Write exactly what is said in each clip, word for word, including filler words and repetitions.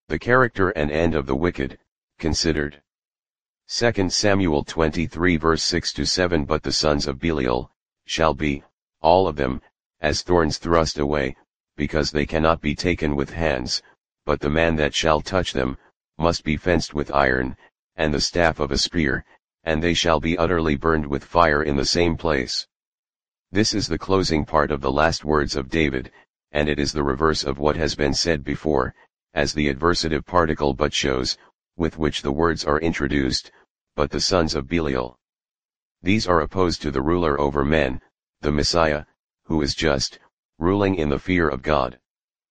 The character and end of the wicked, considered. Second Samuel twenty-three verse six to seven But the sons of Belial, shall be, all of them, as thorns thrust away, because they cannot be taken with hands, but the man that shall touch them, must be fenced with iron, and the staff of a spear, and they shall be utterly burned with fire in the same place. This is the closing part of the last words of David, and it is the reverse of what has been said before, as the adversative particle but shows, with which the words are introduced, but the sons of Belial. These are opposed to the ruler over men, the Messiah, who is just, ruling in the fear of God.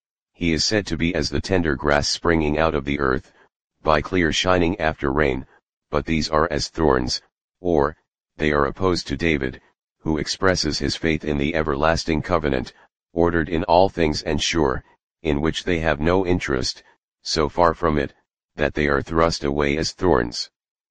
He is said to be as the tender grass springing out of the earth, by clear shining after rain, but these are as thorns, or, they are opposed to David, who expresses his faith in the everlasting covenant, ordered in all things and sure, in which they have no interest, so far from it, that they are thrust away as thorns.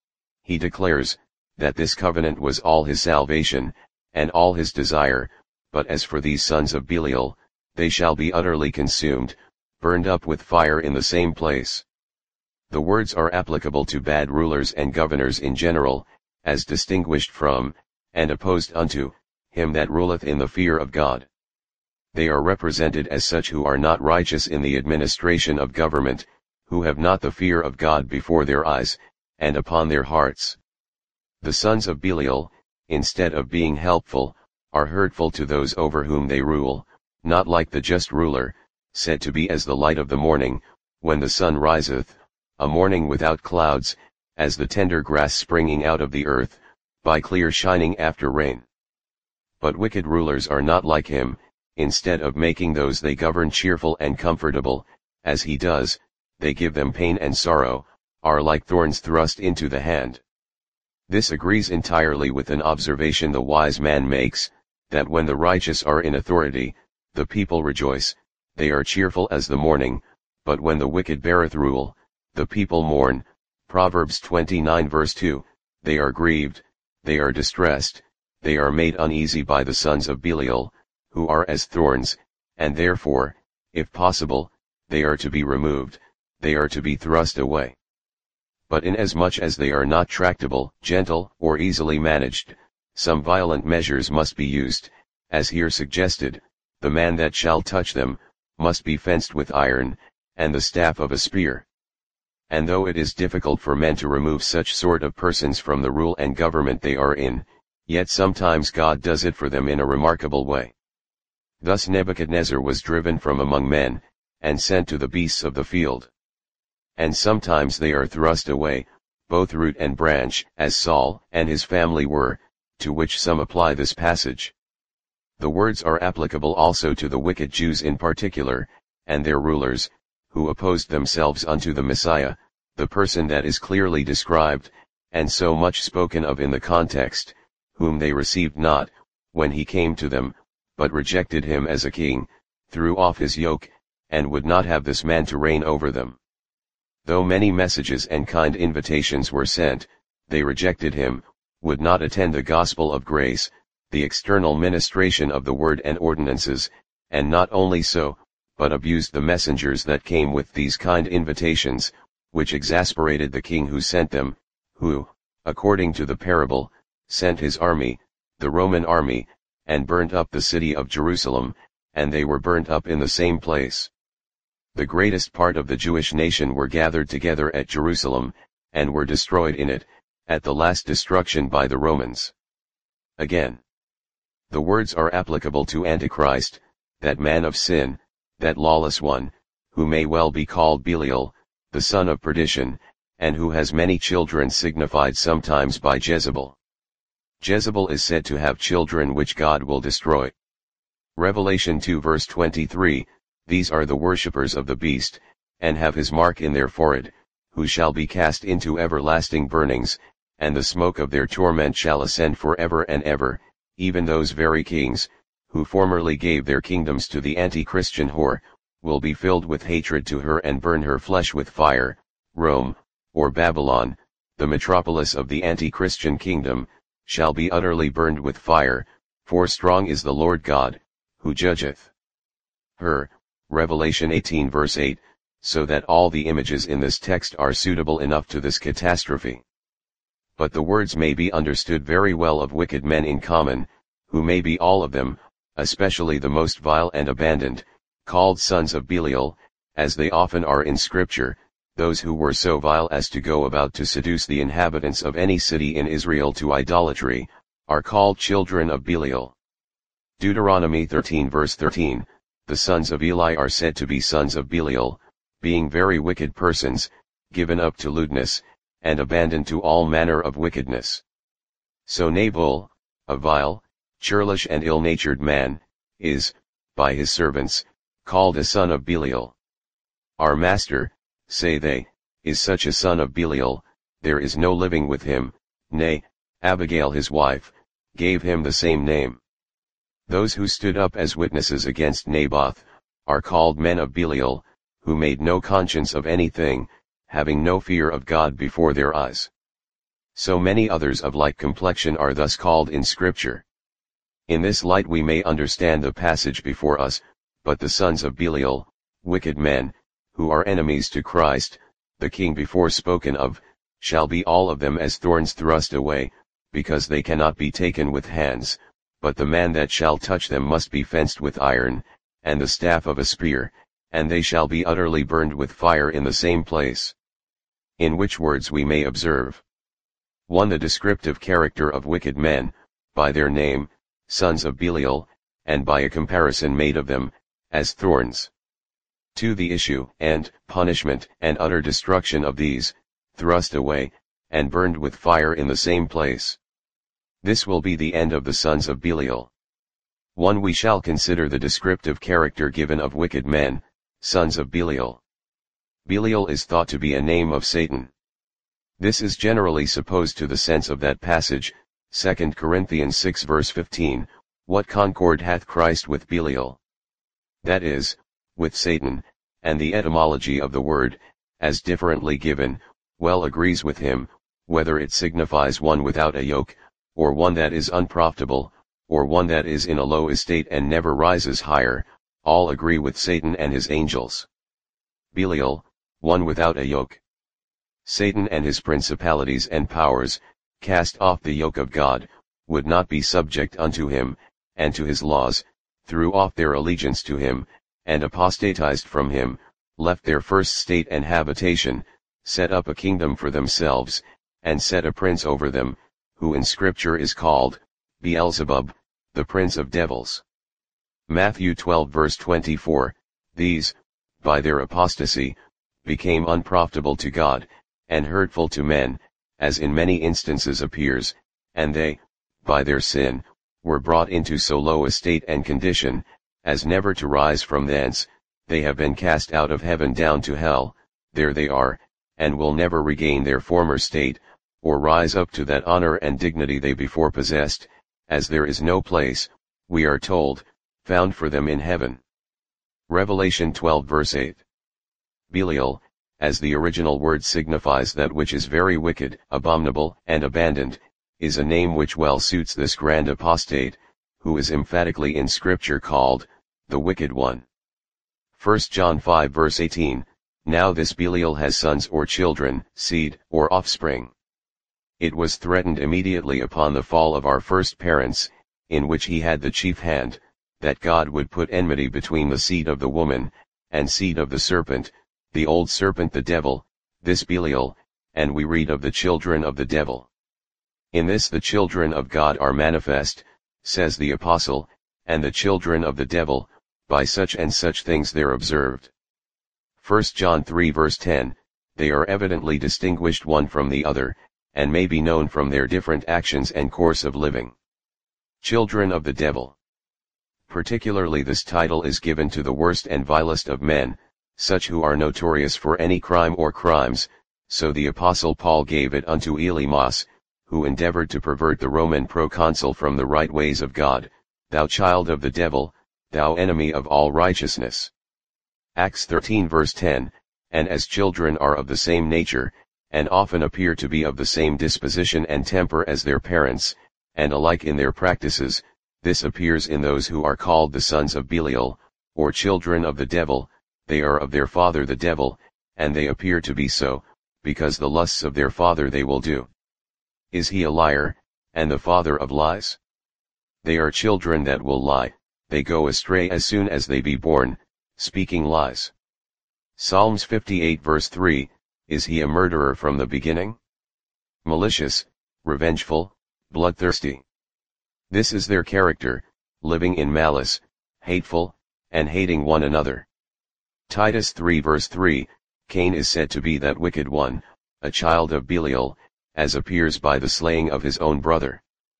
He declares, that this covenant was all his salvation, and all his desire, but as for these sons of Belial, they shall be utterly consumed, burned up with fire in the same place. The words are applicable to bad rulers and governors in general, as distinguished from, and opposed unto, him that ruleth in the fear of God. They are represented as such who are not righteous in the administration of government, who have not the fear of God before their eyes, and upon their hearts. The sons of Belial, instead of being helpful, are hurtful to those over whom they rule, not like the just ruler, said to be as the light of the morning, when the sun riseth, a morning without clouds, as the tender grass springing out of the earth, by clear shining after rain. But wicked rulers are not like him, instead of making those they govern cheerful and comfortable, as he does, they give them pain and sorrow, are like thorns thrust into the hand. This agrees entirely with an observation the wise man makes, that when the righteous are in authority, the people rejoice, they are cheerful as the morning, but when the wicked beareth rule, the people mourn. Proverbs twenty-nine verse two, they are grieved, they are distressed, they are made uneasy by the sons of Belial, who are as thorns, and therefore, if possible, they are to be removed, they are to be thrust away. But inasmuch as they are not tractable, gentle, or easily managed, some violent measures must be used, as here suggested. The man that shall touch them, must be fenced with iron, and the staff of a spear. And though it is difficult for men to remove such sort of persons from the rule and government they are in, yet sometimes God does it for them in a remarkable way. Thus Nebuchadnezzar was driven from among men, and sent to the beasts of the field. And sometimes they are thrust away, both root and branch, as Saul and his family were, to which some apply this passage. The words are applicable also to the wicked Jews in particular, and their rulers, who opposed themselves unto the Messiah, the person that is clearly described, and so much spoken of in the context, whom they received not, when he came to them, but rejected him as a king, threw off his yoke, and would not have this man to reign over them. Though many messages and kind invitations were sent, they rejected him, would not attend the gospel of grace, the external ministration of the word and ordinances, and not only so, but abused the messengers that came with these kind invitations, which exasperated the king who sent them, who, according to the parable, sent his army, the Roman army, and burnt up the city of Jerusalem, and they were burnt up in the same place. The greatest part of the Jewish nation were gathered together at Jerusalem, and were destroyed in it, at the last destruction by the Romans. Again, the words are applicable to Antichrist, that man of sin, that lawless one, who may well be called Belial, the son of perdition, and who has many children signified sometimes by Jezebel. Jezebel is said to have children which God will destroy. Revelation two verse twenty-three, these are the worshippers of the beast, and have his mark in their forehead, who shall be cast into everlasting burnings, and the smoke of their torment shall ascend for ever and ever, even those very kings, who formerly gave their kingdoms to the anti-Christian whore, will be filled with hatred to her and burn her flesh with fire. Rome, or Babylon, the metropolis of the anti-Christian kingdom, shall be utterly burned with fire, for strong is the Lord God, who judgeth her. Revelation eighteen verse eight, so that all the images in this text are suitable enough to this catastrophe. But the words may be understood very well of wicked men in common, who may be all of them, especially the most vile and abandoned, called sons of Belial, as they often are in Scripture, those who were so vile as to go about to seduce the inhabitants of any city in Israel to idolatry, are called children of Belial. Deuteronomy thirteen verse thirteen, the sons of Eli are said to be sons of Belial, being very wicked persons, given up to lewdness, and abandoned to all manner of wickedness. So Nabal, a vile, churlish and ill-natured man, is, by his servants, called a son of Belial. Our master, say they, is such a son of Belial, there is no living with him, nay, Abigail his wife, gave him the same name. Those who stood up as witnesses against Naboth, are called men of Belial, who made no conscience of anything, having no fear of God before their eyes. So many others of like complexion are thus called in Scripture. In this light we may understand the passage before us, but the sons of Belial, wicked men, who are enemies to Christ, the King before spoken of, shall be all of them as thorns thrust away, because they cannot be taken with hands, but the man that shall touch them must be fenced with iron, and the staff of a spear, and they shall be utterly burned with fire in the same place. In which words we may observe one the descriptive character of wicked men, by their name, sons of Belial, and by a comparison made of them, as thorns. two The issue and punishment and utter destruction of these, thrust away, and burned with fire in the same place. This will be the end of the sons of Belial. one We shall consider the descriptive character given of wicked men, sons of Belial. Belial is thought to be a name of Satan. This is generally supposed to the sense of that passage, Second Corinthians six verse fifteen, what concord hath Christ with Belial? That is, with Satan, and the etymology of the word, as differently given, well agrees with him, whether it signifies one without a yoke, or one that is unprofitable, or one that is in a low estate and never rises higher, all agree with Satan and his angels. Belial, one without a yoke. Satan and his principalities and powers, cast off the yoke of God, would not be subject unto him, and to his laws, threw off their allegiance to him, and apostatized from him, left their first state and habitation, set up a kingdom for themselves, and set a prince over them, who in Scripture is called Beelzebub, the prince of devils. Matthew twelve verse twenty-four, these, by their apostasy, became unprofitable to God, and hurtful to men, as in many instances appears, and they, by their sin, were brought into so low a state and condition, as never to rise from thence. They have been cast out of heaven down to hell, there they are, and will never regain their former state, or rise up to that honor and dignity they before possessed, as there is no place, we are told, found for them in heaven. Revelation twelve verse eight. Belial, as the original word signifies that which is very wicked, abominable, and abandoned, is a name which well suits this grand apostate, who is emphatically in Scripture called, the wicked one. First John five verse eighteen, now this Belial has sons or children, seed, or offspring. It was threatened immediately upon the fall of our first parents, in which he had the chief hand, that God would put enmity between the seed of the woman, and seed of the serpent, the old serpent the devil, this Belial, and we read of the children of the devil. In this the children of God are manifest, says the apostle, and the children of the devil, by such and such things they're observed. First John three verse ten, they are evidently distinguished one from the other, and may be known from their different actions and course of living. Children of the devil. Particularly this title is given to the worst and vilest of men, such who are notorious for any crime or crimes, so the Apostle Paul gave it unto Elymas, who endeavored to pervert the Roman proconsul from the right ways of God, thou child of the devil, thou enemy of all righteousness. Acts thirteen verse ten, and as children are of the same nature, and often appear to be of the same disposition and temper as their parents, and alike in their practices, this appears in those who are called the sons of Belial, or children of the devil, they are of their father the devil, and they appear to be so, because the lusts of their father they will do. Is he a liar, and the father of lies? They are children that will lie, they go astray as soon as they be born, speaking lies. Psalms fifty-eight verse three, is he a murderer from the beginning? Malicious, revengeful, bloodthirsty. This is their character, living in malice, hateful, and hating one another. Titus three verse three, Cain is said to be that wicked one, a child of Belial, as appears by the slaying of his own brother.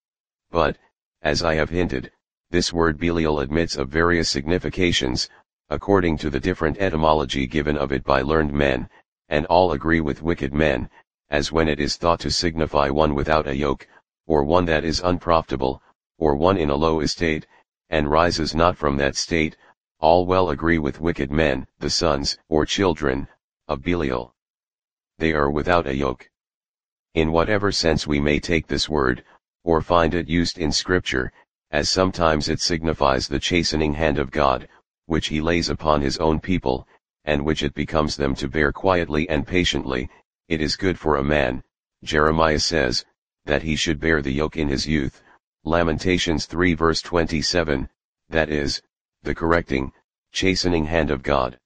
But, as I have hinted, this word Belial admits of various significations, according to the different etymology given of it by learned men, and all agree with wicked men, as when it is thought to signify one without a yoke, or one that is unprofitable, or one in a low estate, and rises not from that state, all well agree with wicked men, the sons, or children, of Belial. They are without a yoke. In whatever sense we may take this word, or find it used in Scripture, as sometimes it signifies the chastening hand of God, which he lays upon his own people, and which it becomes them to bear quietly and patiently, it is good for a man, Jeremiah says, that he should bear the yoke in his youth, Lamentations three verse twenty-seven, that is, the correcting, chastening hand of God.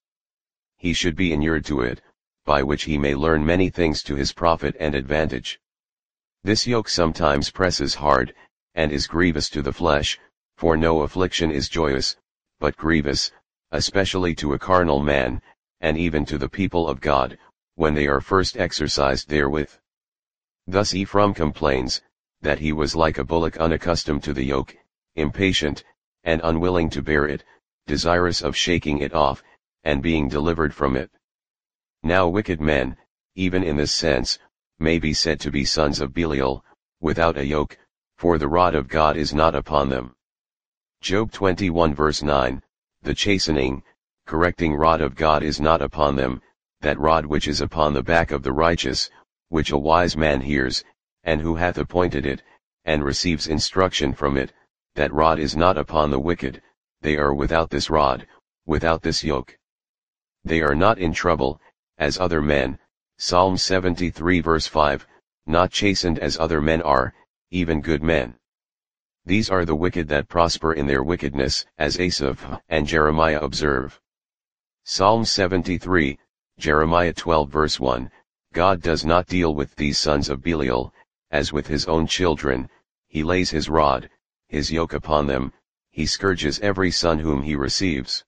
He should be inured to it, by which he may learn many things to his profit and advantage. This yoke sometimes presses hard, and is grievous to the flesh, for no affliction is joyous, but grievous, especially to a carnal man, and even to the people of God, when they are first exercised therewith. Thus Ephraim complains, that he was like a bullock unaccustomed to the yoke, impatient, and unwilling to bear it, desirous of shaking it off, and being delivered from it. Now wicked men, even in this sense, may be said to be sons of Belial, without a yoke, for the rod of God is not upon them. Job twenty-one verse nine, the chastening, correcting rod of God is not upon them, that rod which is upon the back of the righteous, which a wise man hears, and who hath appointed it, and receives instruction from it, that rod is not upon the wicked, they are without this rod, without this yoke. They are not in trouble, as other men, Psalm seventy-three verse five, not chastened as other men are, even good men. These are the wicked that prosper in their wickedness, as Asaph and Jeremiah observe. Psalm seventy-three, Jeremiah twelve verse one, God does not deal with these sons of Belial, as with his own children, he lays his rod, his yoke upon them, he scourges every son whom he receives.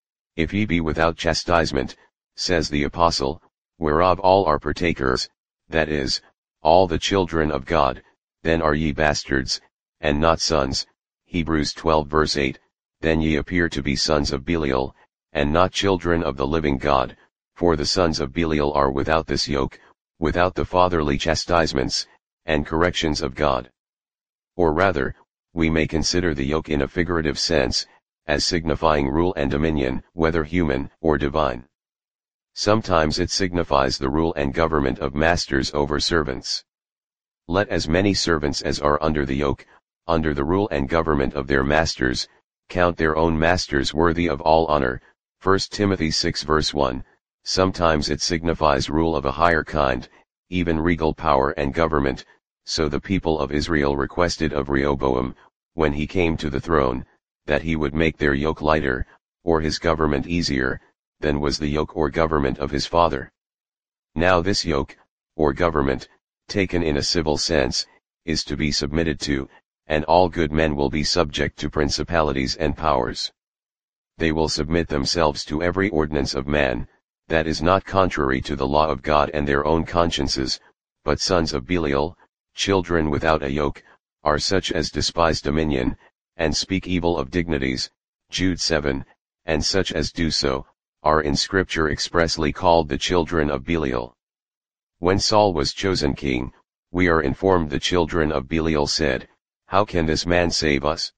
If ye be without chastisement, says the apostle, whereof all are partakers, that is, all the children of God, then are ye bastards, and not sons, Hebrews twelve verse eight, then ye appear to be sons of Belial, and not children of the living God, for the sons of Belial are without this yoke, without the fatherly chastisements, and corrections of God. Or rather, we may consider the yoke in a figurative sense, as signifying rule and dominion, whether human or divine. Sometimes it signifies the rule and government of masters over servants. Let as many servants as are under the yoke, under the rule and government of their masters, count their own masters worthy of all honor, First Timothy six verse one, sometimes it signifies rule of a higher kind, even regal power and government, so the people of Israel requested of Rehoboam, when he came to the throne, that he would make their yoke lighter, or his government easier, than was the yoke or government of his father. Now this yoke, or government, taken in a civil sense, is to be submitted to, and all good men will be subject to principalities and powers. They will submit themselves to every ordinance of man, that is not contrary to the law of God and their own consciences, but sons of Belial, children without a yoke, are such as despise dominion, and speak evil of dignities, Jude seven, and such as do so, are in Scripture expressly called the children of Belial. When Saul was chosen king, we are informed the children of Belial said, how can this man save us?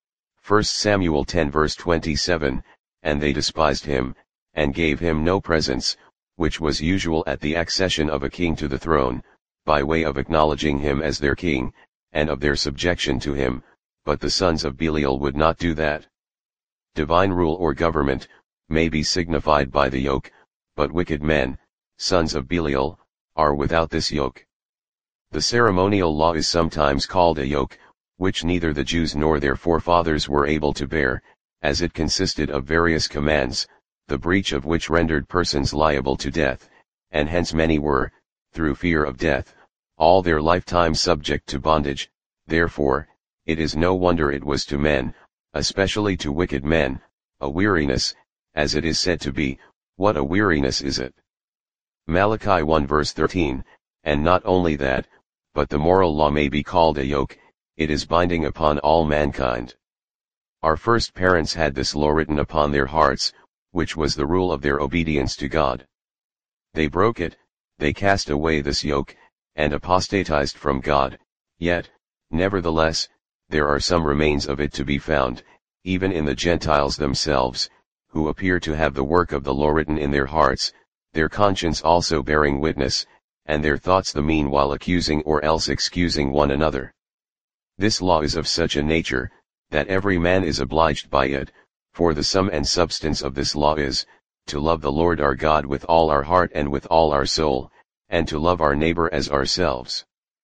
First Samuel ten verse twenty-seven, and they despised him, and gave him no presents, which was usual at the accession of a king to the throne, by way of acknowledging him as their king, and of their subjection to him, but the sons of Belial would not do that. Divine rule or government, may be signified by the yoke, but wicked men, sons of Belial, are without this yoke. The ceremonial law is sometimes called a yoke, which neither the Jews nor their forefathers were able to bear, as it consisted of various commands, the breach of which rendered persons liable to death, and hence many were, through fear of death, all their lifetime subject to bondage. Therefore, it is no wonder it was to men, especially to wicked men, a weariness, as it is said to be. What a weariness is it! Malachi one verse thirteen, and not only that, but the moral law may be called a yoke, it is binding upon all mankind. Our first parents had this law written upon their hearts, which was the rule of their obedience to God. They broke it, they cast away this yoke, and apostatized from God, yet, nevertheless, there are some remains of it to be found, even in the Gentiles themselves, who appear to have the work of the law written in their hearts, their conscience also bearing witness, and their thoughts the meanwhile accusing or else excusing one another. This law is of such a nature, that every man is obliged by it, for the sum and substance of this law is, to love the Lord our God with all our heart and with all our soul, and to love our neighbor as ourselves.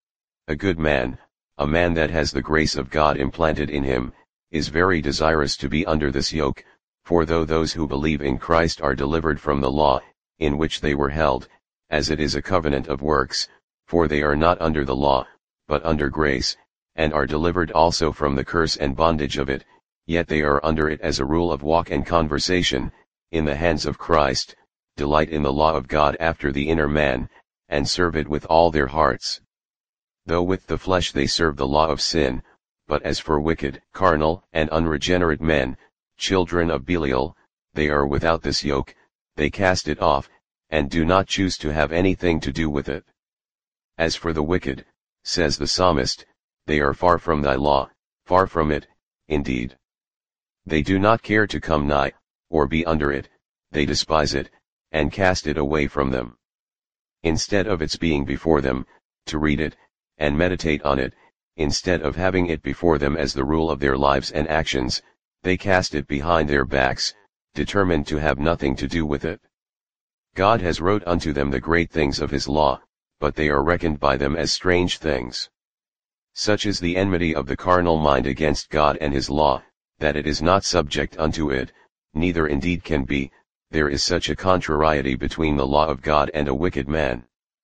A good man, a man that has the grace of God implanted in him, is very desirous to be under this yoke, for though those who believe in Christ are delivered from the law, in which they were held, as it is a covenant of works, for they are not under the law, but under grace, and are delivered also from the curse and bondage of it, yet they are under it as a rule of walk and conversation, in the hands of Christ, delight in the law of God after the inner man, and serve it with all their hearts. Though with the flesh they serve the law of sin, but as for wicked, carnal, and unregenerate men, children of Belial, they are without this yoke, they cast it off, and do not choose to have anything to do with it. As for the wicked, says the psalmist, they are far from thy law, far from it, indeed. They do not care to come nigh, or be under it, they despise it, and cast it away from them. Instead of its being before them, to read it, and meditate on it, instead of having it before them as the rule of their lives and actions, they cast it behind their backs, determined to have nothing to do with it. God has wrote unto them the great things of his law, but they are reckoned by them as strange things. Such is the enmity of the carnal mind against God and his law, that it is not subject unto it, neither indeed can be. There is such a contrariety between the law of God and a wicked man.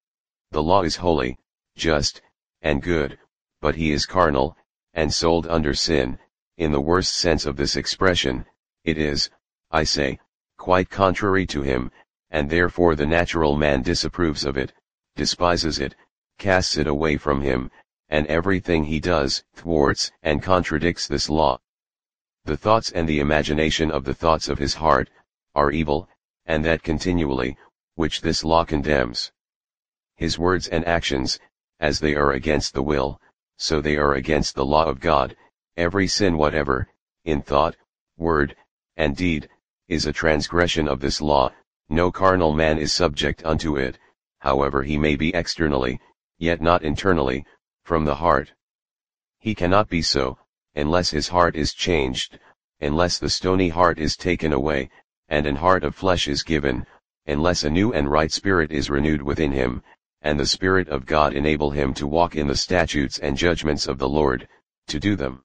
The law is holy, just, and good, but he is carnal, and sold under sin. In the worst sense of this expression, it is, I say, quite contrary to him, and therefore the natural man disapproves of it, despises it, casts it away from him, and everything he does thwarts and contradicts this law. The thoughts and the imagination of the thoughts of his heart are evil, and that continually, which this law condemns. His words and actions, as they are against the will, so they are against the law of God. Every sin whatever, in thought, word, and deed, is a transgression of this law. No carnal man is subject unto it, however he may be externally, yet not internally, from the heart. He cannot be so, unless his heart is changed, unless the stony heart is taken away, and an heart of flesh is given, unless a new and right spirit is renewed within him, and the Spirit of God enable him to walk in the statutes and judgments of the Lord, to do them.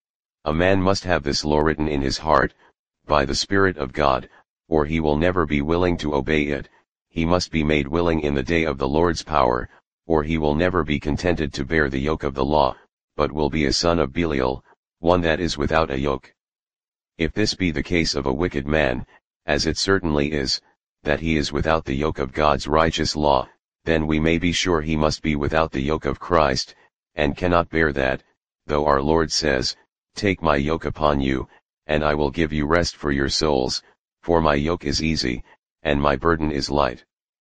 A man must have this law written in his heart, by the Spirit of God, or he will never be willing to obey it. He must be made willing in the day of the Lord's power, or he will never be contented to bear the yoke of the law, but will be a son of Belial, one that is without a yoke. If this be the case of a wicked man, as it certainly is, that he is without the yoke of God's righteous law, then we may be sure he must be without the yoke of Christ, and cannot bear that, though our Lord says, "Take my yoke upon you, and I will give you rest for your souls, for my yoke is easy, and my burden is light."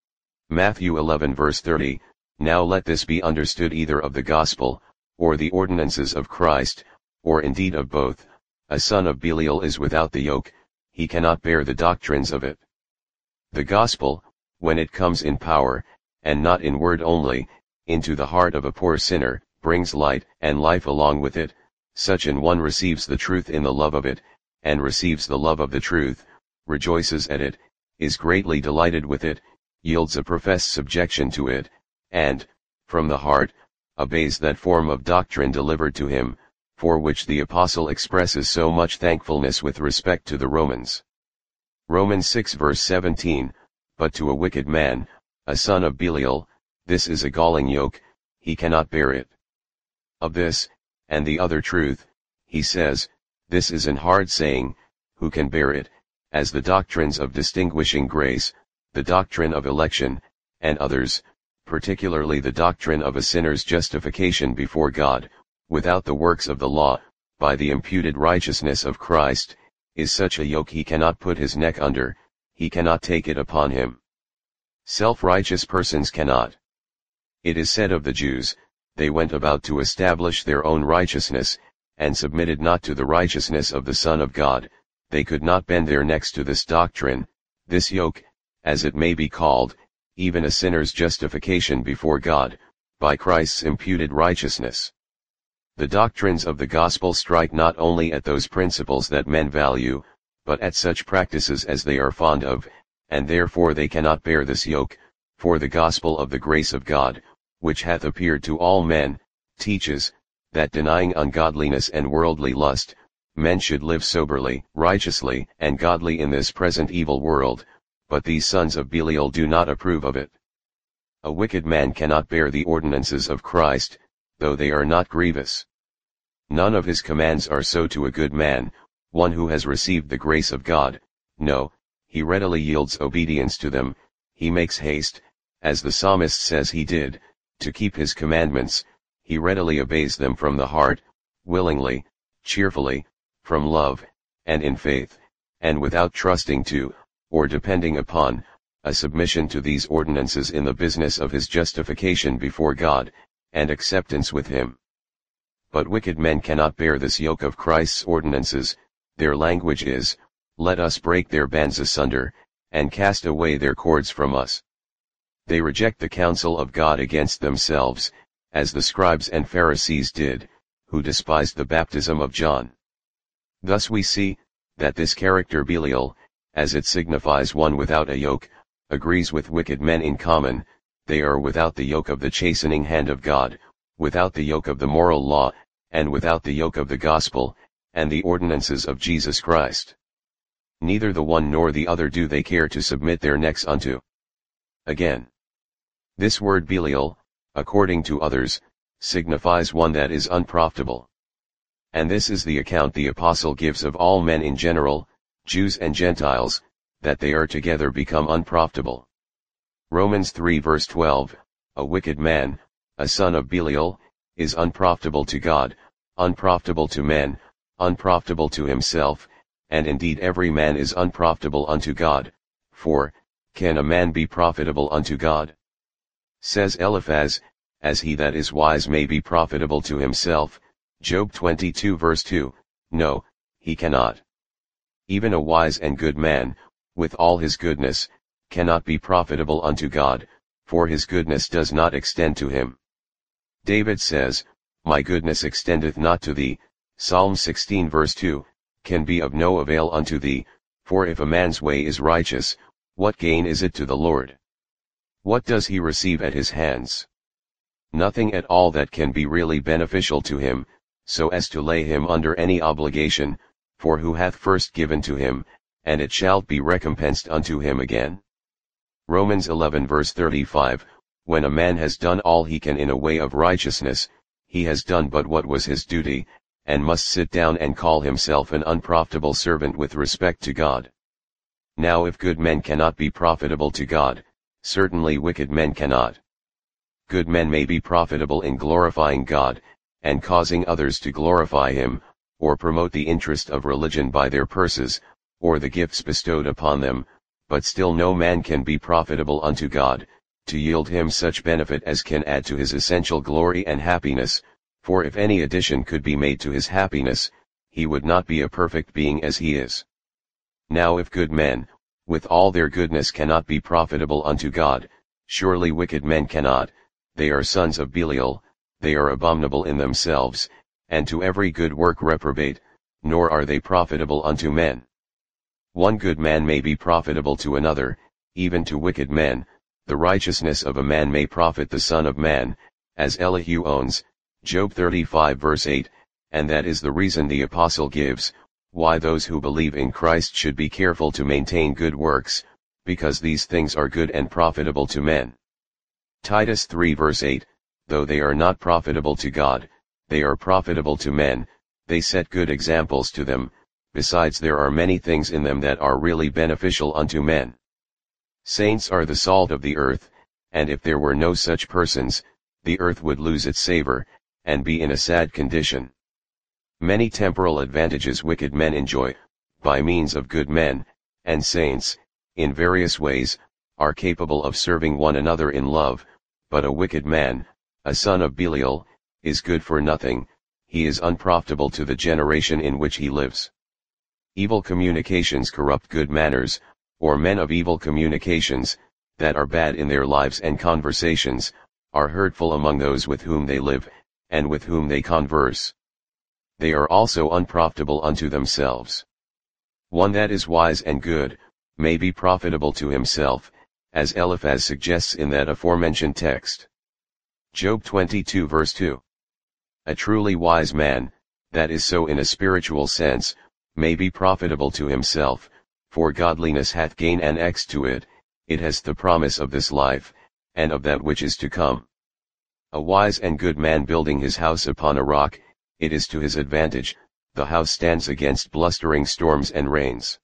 Matthew eleven verse thirty. Now let this be understood either of the gospel, or the ordinances of Christ, or indeed of both. A son of Belial is without the yoke, he cannot bear the doctrines of it. The gospel, when it comes in power, and not in word only, into the heart of a poor sinner, brings light and life along with it. Such an one receives the truth in the love of it, and receives the love of the truth, rejoices at it, is greatly delighted with it, yields a professed subjection to it, and, from the heart, obeys that form of doctrine delivered to him, for which the apostle expresses so much thankfulness with respect to the Romans. Romans six verse seventeen, but to a wicked man, a son of Belial, this is a galling yoke, he cannot bear it. Of this, and the other truth, he says, this is an hard saying, who can bear it, as the doctrines of distinguishing grace, the doctrine of election, and others, particularly the doctrine of a sinner's justification before God, without the works of the law, by the imputed righteousness of Christ, is such a yoke he cannot put his neck under, he cannot take it upon him. Self-righteous persons cannot. It is said of the Jews, they went about to establish their own righteousness, and submitted not to the righteousness of the Son of God. They could not bend their necks to this doctrine, this yoke, as it may be called, even a sinner's justification before God, by Christ's imputed righteousness. The doctrines of the gospel strike not only at those principles that men value, but at such practices as they are fond of, and therefore they cannot bear this yoke, for the gospel of the grace of God, which hath appeared to all men, teaches, that denying ungodliness and worldly lust, men should live soberly, righteously, and godly in this present evil world, but these sons of Belial do not approve of it. A wicked man cannot bear the ordinances of Christ, though they are not grievous. None of his commands are so to a good man, one who has received the grace of God, no, he readily yields obedience to them, he makes haste, as the psalmist says he did, to keep his commandments, he readily obeys them from the heart, willingly, cheerfully, from love, and in faith, and without trusting to, or depending upon, a submission to these ordinances in the business of his justification before God, and acceptance with him. But wicked men cannot bear this yoke of Christ's ordinances, their language is, let us break their bands asunder, and cast away their cords from us. They reject the counsel of God against themselves, as the scribes and Pharisees did, who despised the baptism of John. Thus we see, that this character Belial, as it signifies one without a yoke, agrees with wicked men in common, they are without the yoke of the chastening hand of God, without the yoke of the moral law, and without the yoke of the gospel, and the ordinances of Jesus Christ. Neither the one nor the other do they care to submit their necks unto. Again, this word Belial, according to others, signifies one that is unprofitable. And this is the account the apostle gives of all men in general, Jews and Gentiles, that they are together become unprofitable. Romans three verse twelve, a wicked man, a son of Belial, is unprofitable to God, unprofitable to men, unprofitable to himself, and indeed every man is unprofitable unto God, for, can a man be profitable unto God? Says Eliphaz, as he that is wise may be profitable to himself, Job twenty-two verse two, no, he cannot. Even a wise and good man, with all his goodness, cannot be profitable unto God, for his goodness does not extend to him. David says, my goodness extendeth not to thee, Psalm sixteen verse two, can be of no avail unto thee, for if a man's way is righteous, what gain is it to the Lord? What does he receive at his hands? Nothing at all that can be really beneficial to him, so as to lay him under any obligation, for who hath first given to him, and it shall be recompensed unto him again. Romans eleven verse thirty-five, when a man has done all he can in a way of righteousness, he has done but what was his duty, and must sit down and call himself an unprofitable servant with respect to God. Now if good men cannot be profitable to God, certainly wicked men cannot. Good men may be profitable in glorifying God, and causing others to glorify him, or promote the interest of religion by their purses, or the gifts bestowed upon them, but still no man can be profitable unto God, to yield him such benefit as can add to his essential glory and happiness, for if any addition could be made to his happiness, he would not be a perfect being as he is. Now if good men, with all their goodness cannot be profitable unto God, surely wicked men cannot, they are sons of Belial, they are abominable in themselves, and to every good work reprobate, nor are they profitable unto men. One good man may be profitable to another, even to wicked men. The righteousness of a man may profit the Son of Man, as Elihu owns, Job thirty-five verse eight, and that is the reason the apostle gives, why those who believe in Christ should be careful to maintain good works, because these things are good and profitable to men. Titus three verse eight, though they are not profitable to God, they are profitable to men, they set good examples to them, besides there are many things in them that are really beneficial unto men. Saints are the salt of the earth, and if there were no such persons, the earth would lose its savor, and be in a sad condition. Many temporal advantages wicked men enjoy, by means of good men, and saints, in various ways, are capable of serving one another in love, but a wicked man, a son of Belial, is good for nothing, he is unprofitable to the generation in which he lives. Evil communications corrupt good manners, or men of evil communications, that are bad in their lives and conversations, are hurtful among those with whom they live, and with whom they converse. They are also unprofitable unto themselves. One that is wise and good, may be profitable to himself, as Eliphaz suggests in that aforementioned text. Job twenty-two verse two. A truly wise man, that is so in a spiritual sense, may be profitable to himself, for godliness hath gain annexed to it, it has the promise of this life, and of that which is to come. A wise and good man building his house upon a rock, it is to his advantage, the house stands against blustering storms and rains.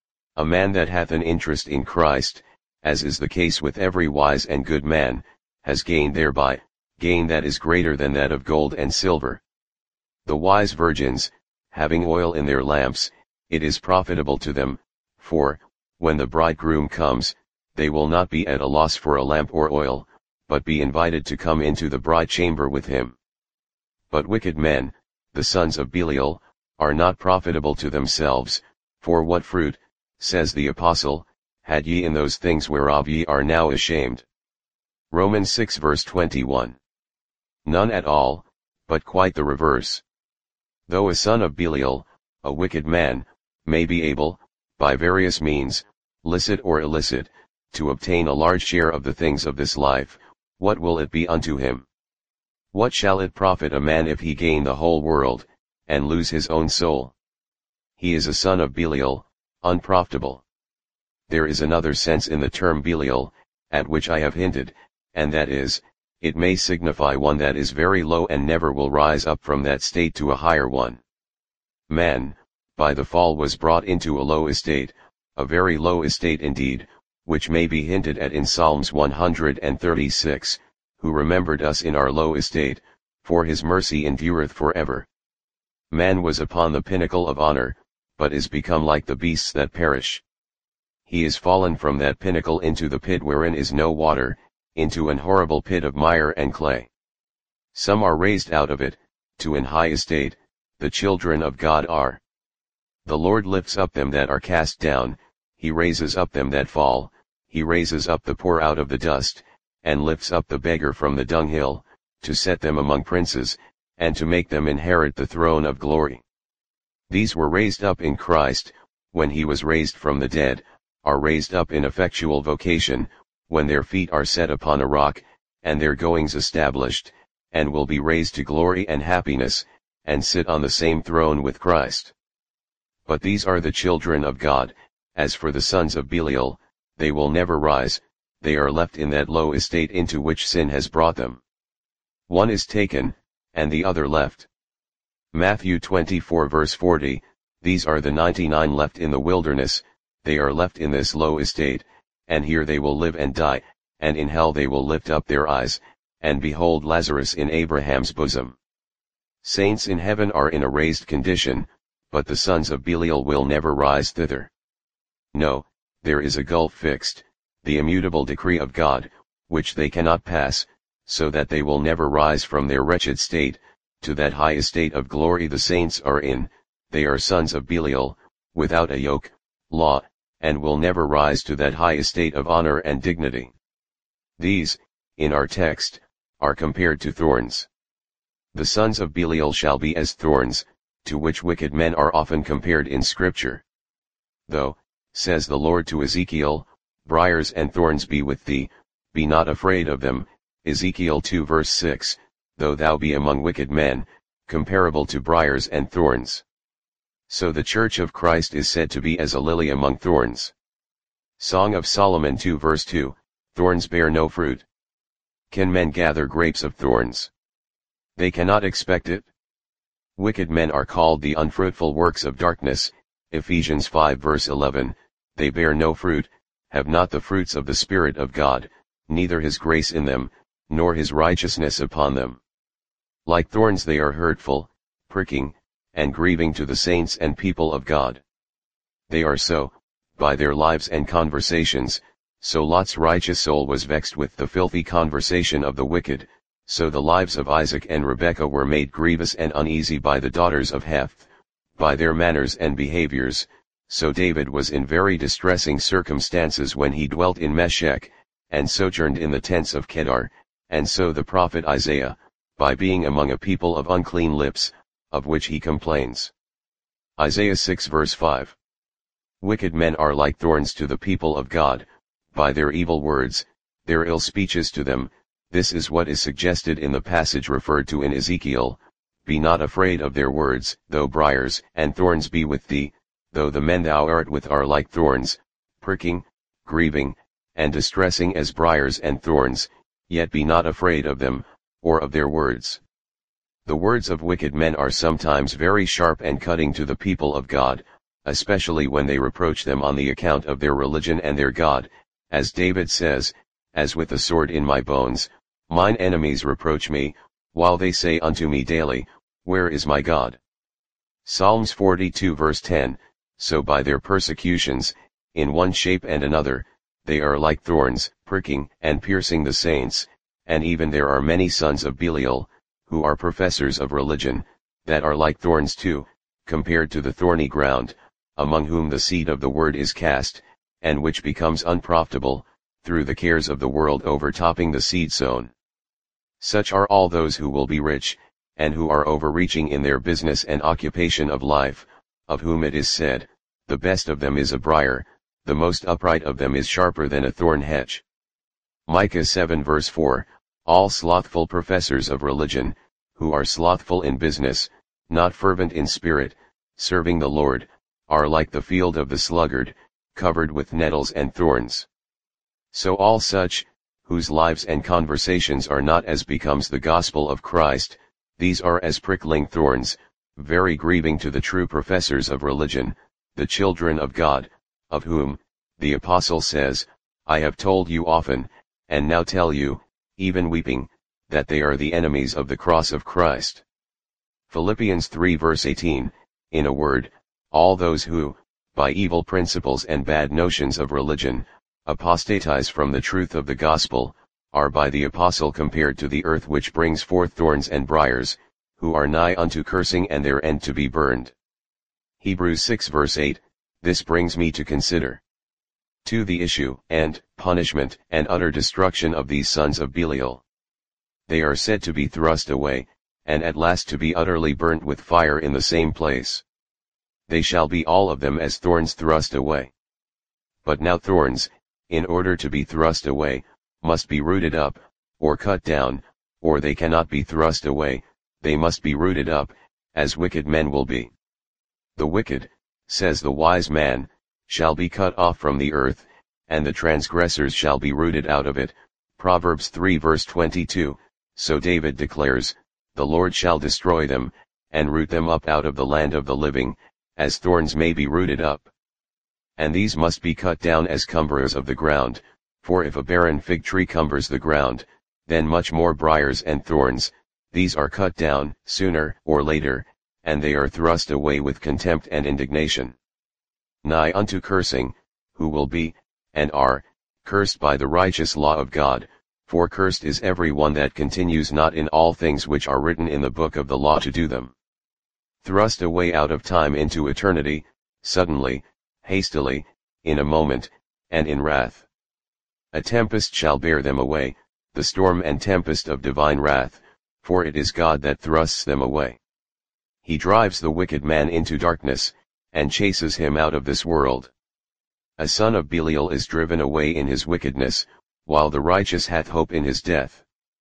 A man that hath an interest in Christ, as is the case with every wise and good man, has gain thereby, gain that is greater than that of gold and silver. The wise virgins, having oil in their lamps, it is profitable to them, for, when the bridegroom comes, they will not be at a loss for a lamp or oil, but be invited to come into the bride chamber with him. But wicked men, the sons of Belial, are not profitable to themselves, for what fruit, says the apostle, had ye in those things whereof ye are now ashamed? Romans six verse twenty-one. None at all, but quite the reverse. Though a son of Belial, a wicked man, may be able, by various means, licit or illicit, to obtain a large share of the things of this life, what will it be unto him? What shall it profit a man if he gain the whole world, and lose his own soul? He is a son of Belial, unprofitable. There is another sense in the term Belial, at which I have hinted, and that is, it may signify one that is very low and never will rise up from that state to a higher one. Man, by the fall was brought into a low estate, a very low estate indeed, which may be hinted at in Psalms one hundred thirty-six, who remembered us in our low estate, for his mercy endureth forever. Man was upon the pinnacle of honor, but is become like the beasts that perish. He is fallen from that pinnacle into the pit wherein is no water, into an horrible pit of mire and clay. Some are raised out of it, to an high estate, the children of God are. The Lord lifts up them that are cast down, he raises up them that fall, he raises up the poor out of the dust, and lifts up the beggar from the dunghill, to set them among princes, and to make them inherit the throne of glory. These were raised up in Christ, when he was raised from the dead, are raised up in effectual vocation, when their feet are set upon a rock, and their goings established, and will be raised to glory and happiness, and sit on the same throne with Christ. But these are the children of God. As for the sons of Belial, they will never rise, they are left in that low estate into which sin has brought them. One is taken, and the other left. Matthew twenty-four verse forty, these are the ninety-nine left in the wilderness, they are left in this low estate, and here they will live and die, and in hell they will lift up their eyes, and behold Lazarus in Abraham's bosom. Saints in heaven are in a raised condition, but the sons of Belial will never rise thither. No, there is a gulf fixed, the immutable decree of God, which they cannot pass, so that they will never rise from their wretched state, to that high estate of glory the saints are in. They are sons of Belial, without a yoke, law, and will never rise to that high estate of honor and dignity. These, in our text, are compared to thorns. The sons of Belial shall be as thorns, to which wicked men are often compared in Scripture. Though, says the Lord to Ezekiel, briars and thorns be with thee, be not afraid of them, Ezekiel two verse six, though thou be among wicked men, comparable to briars and thorns. So the Church of Christ is said to be as a lily among thorns. Song of Solomon two verse two, thorns bear no fruit. Can men gather grapes of thorns? They cannot expect it. Wicked men are called the unfruitful works of darkness, Ephesians five verse eleven, they bear no fruit, have not the fruits of the Spirit of God, neither his grace in them, nor his righteousness upon them. Like thorns they are hurtful, pricking, and grieving to the saints and people of God. They are so, by their lives and conversations, so Lot's righteous soul was vexed with the filthy conversation of the wicked, so the lives of Isaac and Rebekah were made grievous and uneasy by the daughters of Heth, by their manners and behaviors, so David was in very distressing circumstances when he dwelt in Meshech, and sojourned in the tents of Kedar, and so the prophet Isaiah, by being among a people of unclean lips, of which he complains. Isaiah six verse five. Wicked men are like thorns to the people of God, by their evil words, their ill speeches to them. This is what is suggested in the passage referred to in Ezekiel, be not afraid of their words, though briars and thorns be with thee, though the men thou art with are like thorns, pricking, grieving, and distressing as briars and thorns, yet be not afraid of them, or of their words. The words of wicked men are sometimes very sharp and cutting to the people of God, especially when they reproach them on the account of their religion and their God, as David says, as with a sword in my bones, mine enemies reproach me, while they say unto me daily, where is my God? Psalms forty-two verse ten, so by their persecutions, in one shape and another, they are like thorns, pricking and piercing the saints, and even there are many sons of Belial, who are professors of religion, that are like thorns too, compared to the thorny ground, among whom the seed of the word is cast, and which becomes unprofitable, through the cares of the world overtopping the seed sown. Such are all those who will be rich, and who are overreaching in their business and occupation of life, of whom it is said, the best of them is a briar, the most upright of them is sharper than a thorn hedge. Micah seven verse four, all slothful professors of religion, who are slothful in business, not fervent in spirit, serving the Lord, are like the field of the sluggard, covered with nettles and thorns. So all such, whose lives and conversations are not as becomes the gospel of Christ, these are as prickling thorns, very grieving to the true professors of religion, the children of God, of whom, the apostle says, I have told you often, and now tell you, even weeping, that they are the enemies of the cross of Christ. Philippians three verse eighteen, in a word, all those who, by evil principles and bad notions of religion, apostatize from the truth of the gospel, are by the apostle compared to the earth which brings forth thorns and briars, who are nigh unto cursing and their end to be burned. Hebrews six verse eight, this brings me to consider to the issue and punishment and utter destruction of these sons of Belial. They are said to be thrust away, and at last to be utterly burnt with fire in the same place. They shall be all of them as thorns thrust away. But now thorns, in order to be thrust away, must be rooted up, or cut down, or they cannot be thrust away, they must be rooted up, as wicked men will be. The wicked, says the wise man, shall be cut off from the earth, and the transgressors shall be rooted out of it, Proverbs three verse twenty-two, so David declares, the Lord shall destroy them, and root them up out of the land of the living, as thorns may be rooted up. And these must be cut down as cumberers of the ground, for if a barren fig tree cumbers the ground, then much more briars and thorns, these are cut down, sooner or later, and they are thrust away with contempt and indignation. Nigh unto cursing, who will be, and are, cursed by the righteous law of God, for cursed is every one that continues not in all things which are written in the book of the law to do them. Thrust away out of time into eternity, suddenly, hastily, in a moment, and in wrath. A tempest shall bear them away, the storm and tempest of divine wrath, for it is God that thrusts them away. He drives the wicked man into darkness, and chases him out of this world. A son of Belial is driven away in his wickedness, while the righteous hath hope in his death.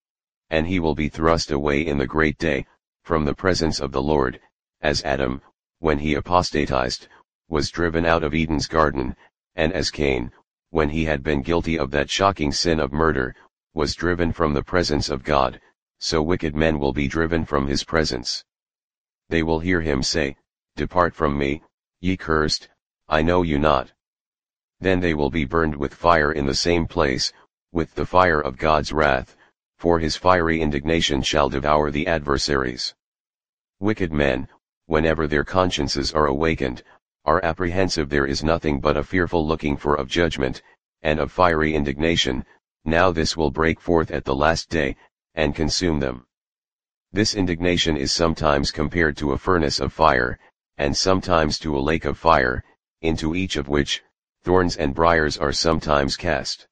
And he will be thrust away in the great day, from the presence of the Lord, as Adam, when he apostatized, was driven out of Eden's garden, and as Cain, when he had been guilty of that shocking sin of murder, was driven from the presence of God, so wicked men will be driven from his presence. They will hear him say, Depart from me, ye cursed, I know you not. Then they will be burned with fire in the same place, with the fire of God's wrath, for his fiery indignation shall devour the adversaries. Wicked men, whenever their consciences are awakened, are apprehensive there is nothing but a fearful looking for of judgment, and of fiery indignation. Now this will break forth at the last day, and consume them. This indignation is sometimes compared to a furnace of fire, and sometimes to a lake of fire, into each of which, thorns and briars are sometimes cast.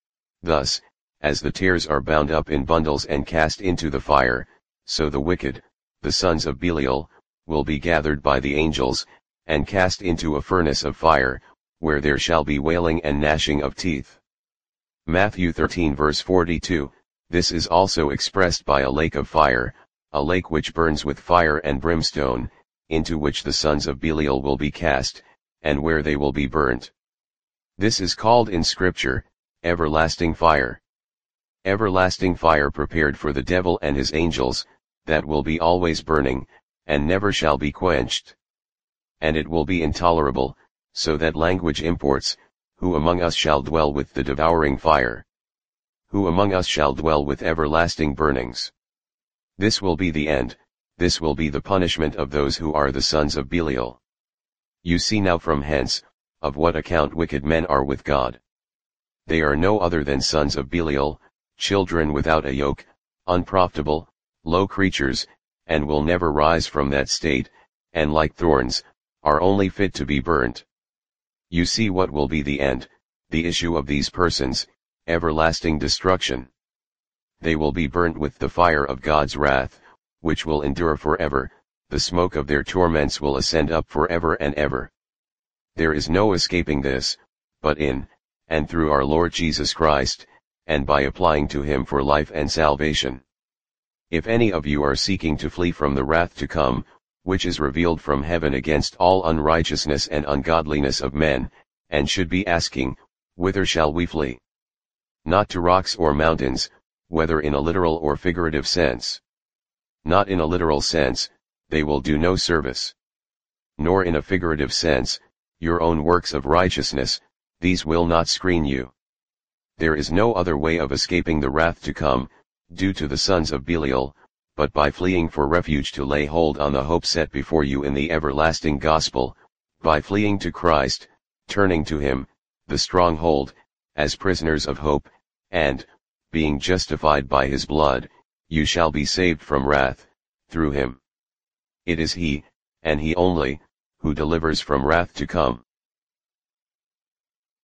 Thus, as the tares are bound up in bundles and cast into the fire, so the wicked, the sons of Belial, will be gathered by the angels, and cast into a furnace of fire, where there shall be wailing and gnashing of teeth. Matthew thirteen verse forty-two, this is also expressed by a lake of fire, a lake which burns with fire and brimstone, into which the sons of Belial will be cast, and where they will be burnt. This is called in Scripture, everlasting fire. Everlasting fire prepared for the devil and his angels, that will be always burning, and never shall be quenched. And it will be intolerable, so that language imports, who among us shall dwell with the devouring fire? Who among us shall dwell with everlasting burnings? This will be the end, this will be the punishment of those who are the sons of Belial. You see now from hence, of what account wicked men are with God. They are no other than sons of Belial, children without a yoke, unprofitable, low creatures, and will never rise from that state, and like thorns, are only fit to be burnt. You see what will be the end, the issue of these persons, everlasting destruction. They will be burnt with the fire of God's wrath, which will endure forever, the smoke of their torments will ascend up forever and ever. There is no escaping this, but in, and through our Lord Jesus Christ, and by applying to him for life and salvation. If any of you are seeking to flee from the wrath to come, which is revealed from heaven against all unrighteousness and ungodliness of men, and should be asking, Whither shall we flee? Not to rocks or mountains, whether in a literal or figurative sense. Not in a literal sense, they will do no service. Nor in a figurative sense, your own works of righteousness, these will not screen you. There is no other way of escaping the wrath to come, due to the sons of Belial, but by fleeing for refuge to lay hold on the hope set before you in the everlasting gospel, by fleeing to Christ, turning to him, the stronghold, as prisoners of hope, and, being justified by his blood, you shall be saved from wrath, through him. It is he, and he only, who delivers from wrath to come.